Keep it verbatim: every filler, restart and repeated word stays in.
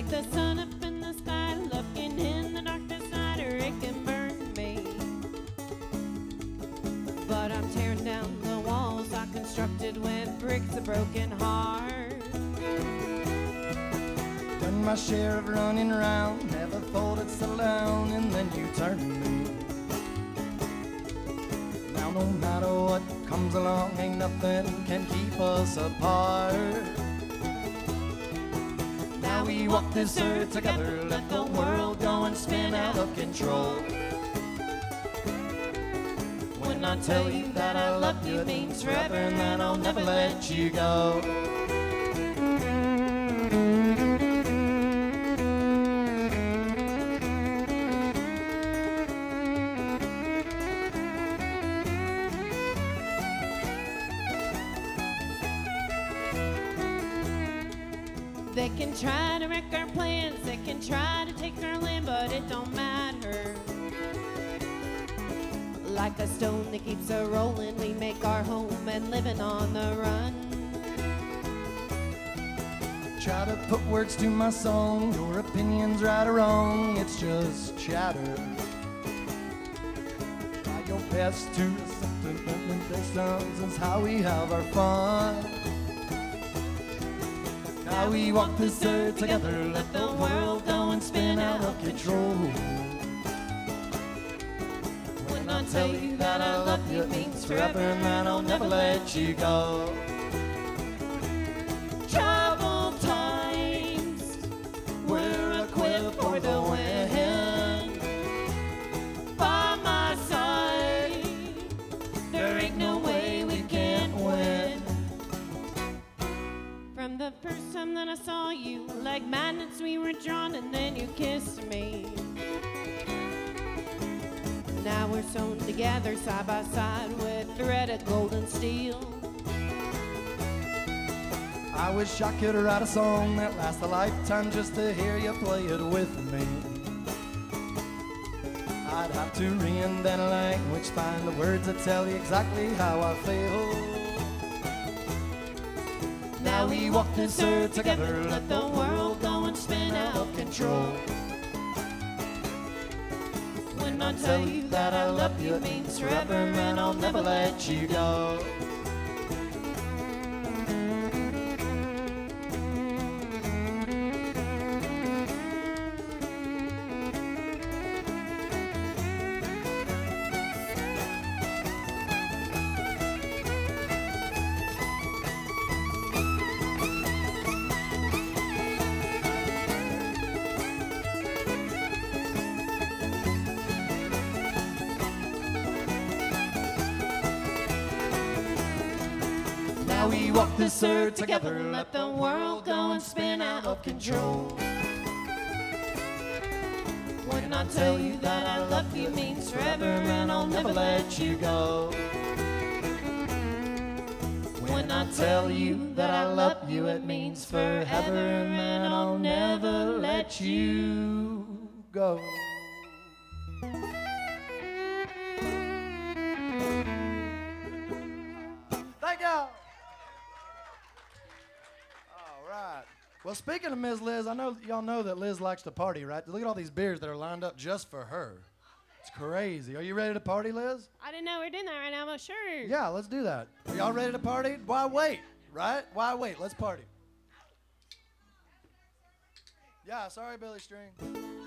Like the sun up in the sky, looking in the darkness night, or it can burn me. But I'm tearing down the walls I constructed with bricks of broken heart. Done my share of running around, never thought I'd settle down, and then you turned me. Now no matter what comes along, ain't nothing can keep us apart. Now we walk this earth together, let the world go and spin out of control. When I tell you that I love you, it means forever, and that I'll never let you go. They can try to wreck our plans, they can try to take our land, but it don't matter. Like a stone that keeps a rolling, we make our home and living on the run. Try to put words to my song, your opinion's right or wrong, it's just chatter. Try your best to distance is how we have our fun. Now we walk this earth together, let the world go and spin out of control. When I tell you that I love you, it means forever, and that I'll never let you go. Troubled times, we're equipped for the win. By my side, there ain't no way we can't win. From the first time that I saw you, like magnets we were drawn, and then you kissed me. Now we're sewn together side by side with thread of gold and steel. I wish I could write a song that lasts a lifetime just to hear you play it with me. I'd have to reinvent a language, find the words that tell you exactly how I feel. Now we walk this earth together, let the world go and spin out of control. When I tell you that I love you, it means forever, and I'll never let you go. Now we walk this earth together, let the world go and spin out of control. When I tell you that I love you, it means forever, and I'll never let you go. When I tell you that I love you, it means forever, and I'll never let you go. Thank y'all. Well, speaking of Miz Liz, I know y'all know that Liz likes to party, right? Look at all these beers that are lined up just for her. It's crazy. Are you ready to party, Liz? I didn't know we were doing that right now, but sure. Yeah, let's do that. Are y'all ready to party? Why wait, right? Why wait? Let's party. Yeah, sorry, Billy String.